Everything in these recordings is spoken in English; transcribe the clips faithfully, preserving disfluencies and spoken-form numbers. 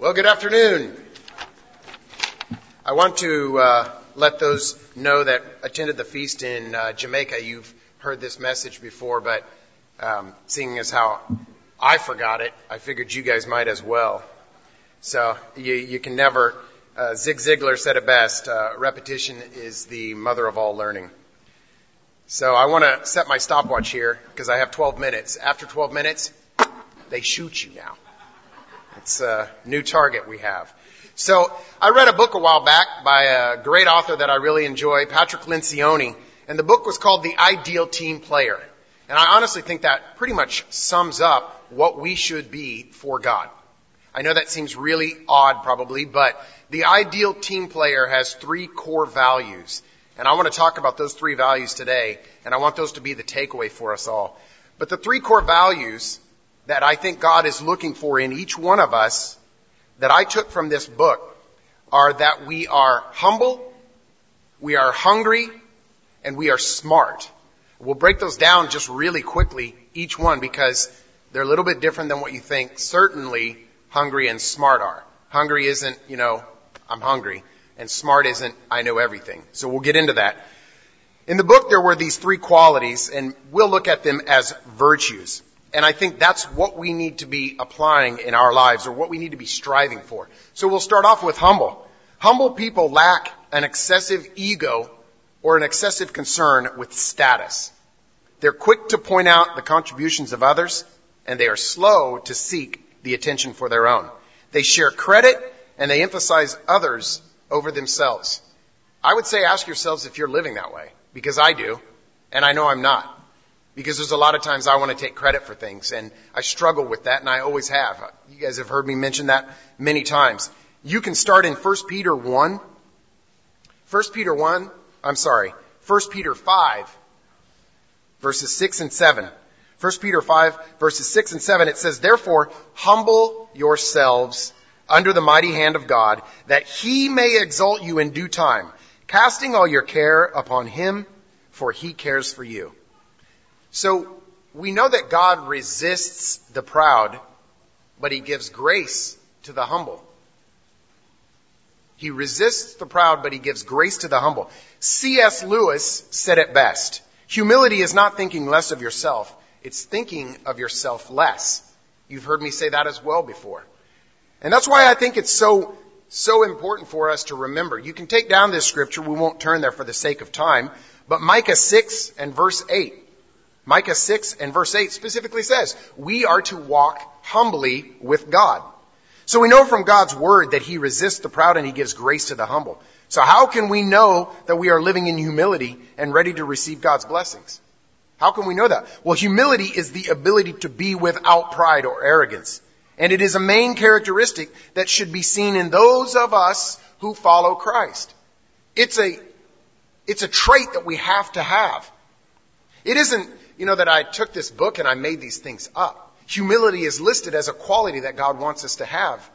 Well, good afternoon. I want to uh, let those know that attended the feast in uh, Jamaica. You've heard this message before, but um, seeing as how I forgot it, I figured you guys might as well. So you, you can never, uh, Zig Ziglar said it best, uh, repetition is the mother of all learning. So I want to set my stopwatch here because I have twelve minutes. After twelve minutes, they shoot you now. It's a new target we have. So I read a book a while back by a great author that I really enjoy, Patrick Lencioni, and the book was called The Ideal Team Player. And I honestly think that pretty much sums up what we should be for God. I know that seems really odd probably, but the ideal team player has three core values. And I want to talk about those three values today, and I want those to be the takeaway for us all. But the three core values that I think God is looking for in each one of us that I took from this book are that we are humble, we are hungry, and we are smart. We'll break those down just really quickly, each one, because they're a little bit different than what you think. Certainly, hungry and smart are. Hungry isn't, you know, I'm hungry, and smart isn't, I know everything. So we'll get into that. In the book, there were these three qualities, and we'll look at them as virtues. And I think that's what we need to be applying in our lives, or what we need to be striving for. So we'll start off with humble. Humble people lack an excessive ego or an excessive concern with status. They're quick to point out the contributions of others, and they are slow to seek the attention for their own. They share credit, and they emphasize others over themselves. I would say ask yourselves if you're living that way, because I do, and I know I'm not. Because there's a lot of times I want to take credit for things, and I struggle with that, and I always have. You guys have heard me mention that many times. You can start in First Peter one. First Peter one, I'm sorry, First Peter five, verses six and seven. First Peter five, verses six and seven, it says, "Therefore, humble yourselves under the mighty hand of God, that he may exalt you in due time, casting all your care upon him, for he cares for you." So we know that God resists the proud, but he gives grace to the humble. He resists the proud, but he gives grace to the humble. C S Lewis said it best. Humility is not thinking less of yourself. It's thinking of yourself less. You've heard me say that as well before. And that's why I think it's so, so important for us to remember. You can take down this scripture. We won't turn there for the sake of time. But Micah six and verse eight. Micah six and verse eight specifically says, we are to walk humbly with God. So we know from God's word that he resists the proud and he gives grace to the humble. So how can we know that we are living in humility and ready to receive God's blessings? How can we know that? Well, humility is the ability to be without pride or arrogance. And it is a main characteristic that should be seen in those of us who follow Christ. It's a, it's a trait that we have to have. It isn't, you know, that I took this book and I made these things up. Humility is listed as a quality that God wants us to have.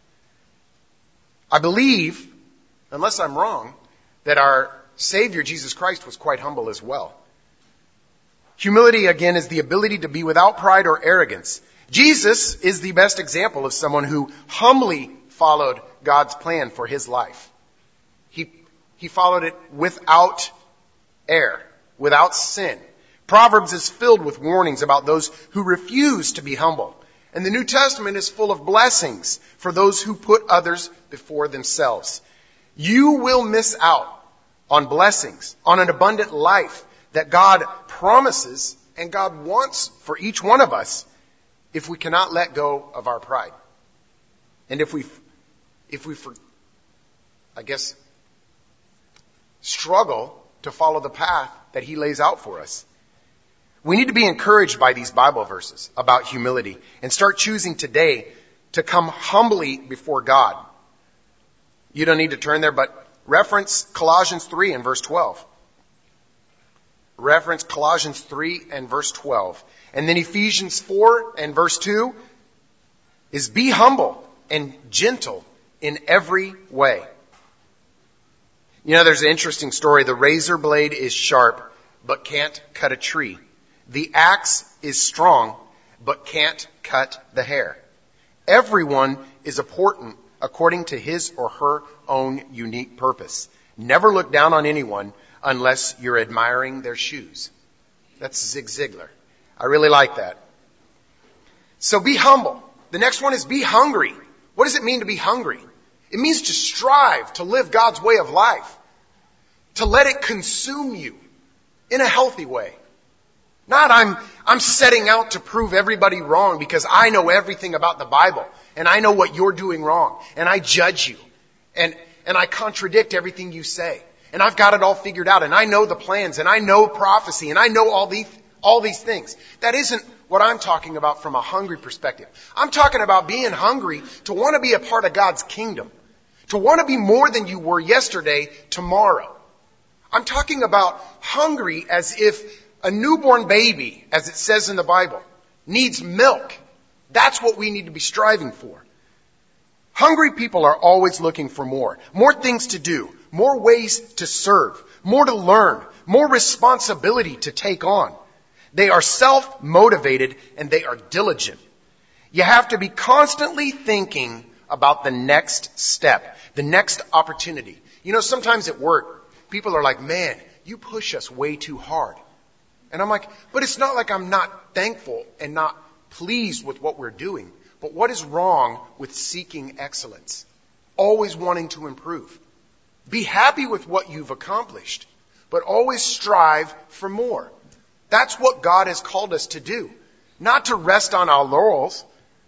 I believe, unless I'm wrong, that our Savior, Jesus Christ, was quite humble as well. Humility, again, is the ability to be without pride or arrogance. Jesus is the best example of someone who humbly followed God's plan for his life. He, he followed it without error, without sin. Proverbs is filled with warnings about those who refuse to be humble. And the New Testament is full of blessings for those who put others before themselves. You will miss out on blessings, on an abundant life that God promises and God wants for each one of us if we cannot let go of our pride. And if we, if we, I guess, struggle to follow the path that he lays out for us. We need to be encouraged by these Bible verses about humility and start choosing today to come humbly before God. You don't need to turn there, but reference Colossians three and verse twelve. Reference Colossians three and verse twelve. And then Ephesians four and verse two is be humble and gentle in every way. You know, there's an interesting story. The razor blade is sharp, but can't cut a tree. The axe is strong, but can't cut the hair. Everyone is important according to his or her own unique purpose. Never look down on anyone unless you're admiring their shoes. That's Zig Ziglar. I really like that. So be humble. The next one is be hungry. What does it mean to be hungry? It means to strive to live God's way of life. To let it consume you in a healthy way. Not I'm, I'm setting out to prove everybody wrong because I know everything about the Bible and I know what you're doing wrong and I judge you and, and I contradict everything you say and I've got it all figured out and I know the plans and I know prophecy and I know all these, all these things. That isn't what I'm talking about from a hungry perspective. I'm talking about being hungry to want to be a part of God's kingdom. To want to be more than you were yesterday, tomorrow. I'm talking about hungry as if a newborn baby, as it says in the Bible, needs milk. That's what we need to be striving for. Hungry people are always looking for more. More things to do. More ways to serve. More to learn. More responsibility to take on. They are self-motivated and they are diligent. You have to be constantly thinking about the next step, the next opportunity. You know, sometimes at work, people are like, man, you push us way too hard. And I'm like, but it's not like I'm not thankful and not pleased with what we're doing. But what is wrong with seeking excellence? Always wanting to improve. Be happy with what you've accomplished, but always strive for more. That's what God has called us to do. Not to rest on our laurels.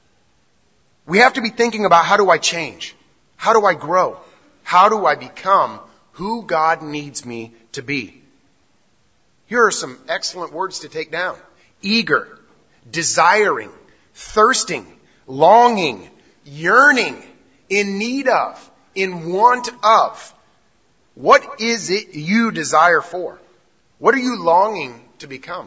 We have to be thinking about how do I change? How do I grow? How do I become who God needs me to be? Here are some excellent words to take down. Eager, desiring, thirsting, longing, yearning, in need of, in want of. What is it you desire for? What are you longing to become?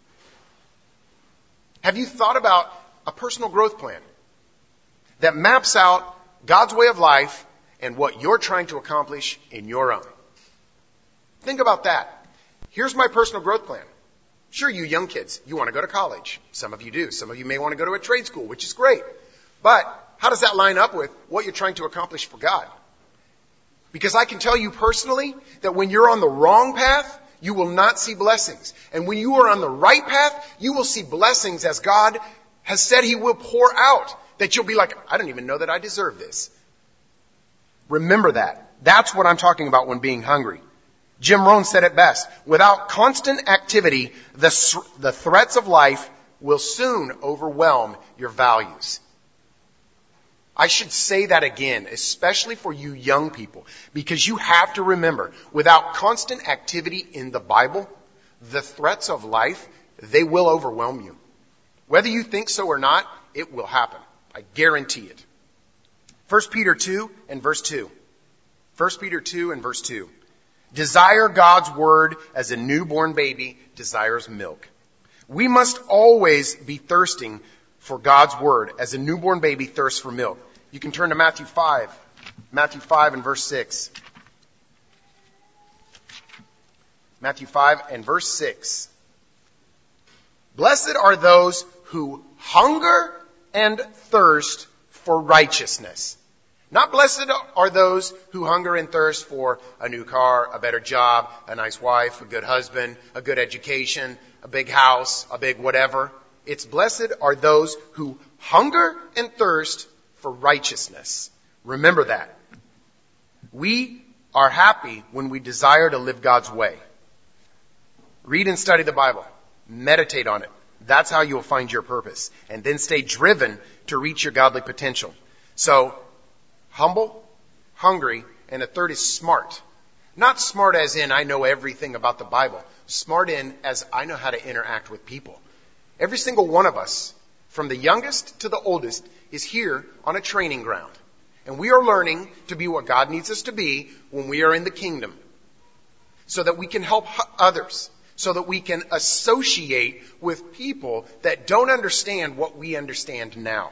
Have you thought about a personal growth plan that maps out God's way of life and what you're trying to accomplish in your own? Think about that. Here's my personal growth plan. Sure, you young kids, you want to go to college. Some of you do. Some of you may want to go to a trade school, which is great. But how does that line up with what you're trying to accomplish for God? Because I can tell you personally that when you're on the wrong path, you will not see blessings. And when you are on the right path, you will see blessings as God has said He will pour out. That you'll be like, I don't even know that I deserve this. Remember that. That's what I'm talking about when being hungry. Jim Rohn said it best. Without constant activity, the, the threats of life will soon overwhelm your values. I should say that again, especially for you young people, because you have to remember, without constant activity in the Bible, the threats of life, they will overwhelm you. Whether you think so or not, it will happen. I guarantee it. First Peter two and verse two. First Peter two and verse two. Desire God's word as a newborn baby desires milk. We must always be thirsting for God's word as a newborn baby thirsts for milk. You can turn to Matthew five. Matthew five and verse six. Matthew five and verse six. Blessed are those who hunger and thirst for righteousness. Not blessed are those who hunger and thirst for a new car, a better job, a nice wife, a good husband, a good education, a big house, a big whatever. It's blessed are those who hunger and thirst for righteousness. Remember that. We are happy when we desire to live God's way. Read and study the Bible. Meditate on it. That's how you'll find your purpose. And then stay driven to reach your godly potential. So, humble, hungry, and a third is smart. Not smart as in I know everything about the Bible. Smart in as I know how to interact with people. Every single one of us, from the youngest to the oldest, is here on a training ground. And we are learning to be what God needs us to be when we are in the kingdom. So that we can help others. So that we can associate with people that don't understand what we understand now.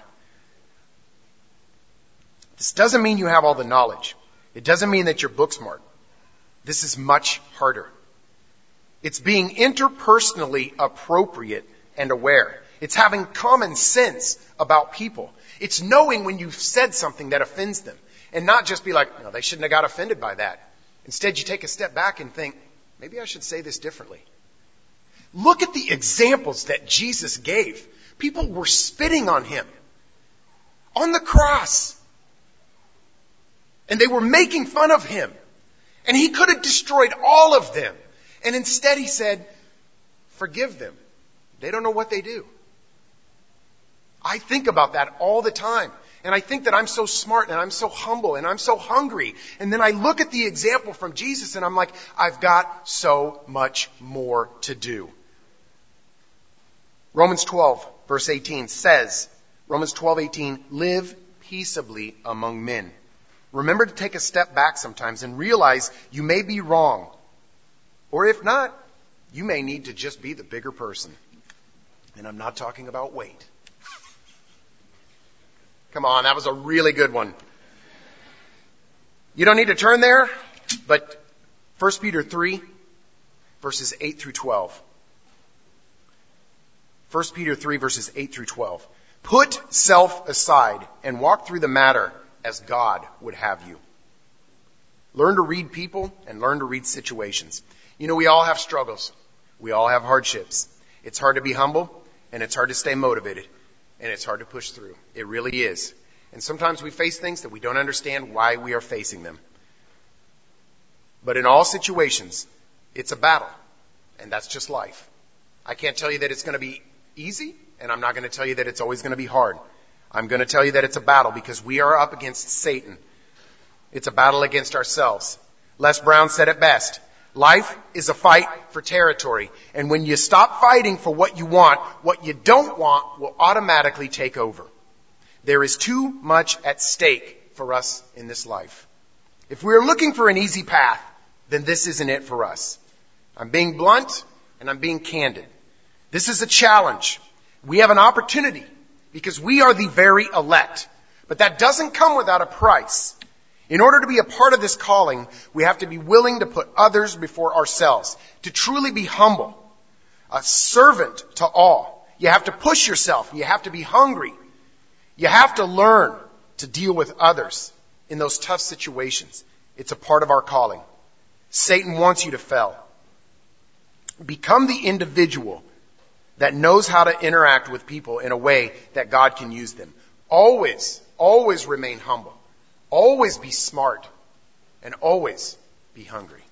This doesn't mean you have all the knowledge. It doesn't mean that you're book smart. This is much harder. It's being interpersonally appropriate and aware. It's having common sense about people. It's knowing when you've said something that offends them and not just be like, no, they shouldn't have got offended by that. Instead, you take a step back and think, maybe I should say this differently. Look at the examples that Jesus gave. People were spitting on him on the cross. And they were making fun of him. And he could have destroyed all of them. And instead he said, forgive them. They don't know what they do. I think about that all the time. And I think that I'm so smart and I'm so humble and I'm so hungry. And then I look at the example from Jesus and I'm like, I've got so much more to do. Romans twelve, verse eighteen says, Romans twelve, eighteen, live peaceably among men. Remember to take a step back sometimes and realize you may be wrong. Or if not, you may need to just be the bigger person. And I'm not talking about weight. Come on, that was a really good one. You don't need to turn there, but First Peter three, verses eight through twelve. First Peter three, verses eight through twelve. Put self aside and walk through the matter as God would have you. Learn to read people and learn to read situations. You know, we all have struggles. We all have hardships. It's hard to be humble, and it's hard to stay motivated, and it's hard to push through. It really is. And sometimes we face things that we don't understand why we are facing them. But in all situations, it's a battle, and that's just life. I can't tell you that it's going to be easy, and I'm not going to tell you that it's always going to be hard. I'm going to tell you that it's a battle because we are up against Satan. It's a battle against ourselves. Les Brown said it best. Life is a fight for territory. And when you stop fighting for what you want, what you don't want will automatically take over. There is too much at stake for us in this life. If we're looking for an easy path, then this isn't it for us. I'm being blunt and I'm being candid. This is a challenge. We have an opportunity because we are the very elect. But that doesn't come without a price. In order to be a part of this calling, we have to be willing to put others before ourselves, to truly be humble, a servant to all. You have to push yourself. You have to be hungry. You have to learn to deal with others in those tough situations. It's a part of our calling. Satan wants you to fail. Become the individual that knows how to interact with people in a way that God can use them. Always, always remain humble. Always be smart. And always be hungry.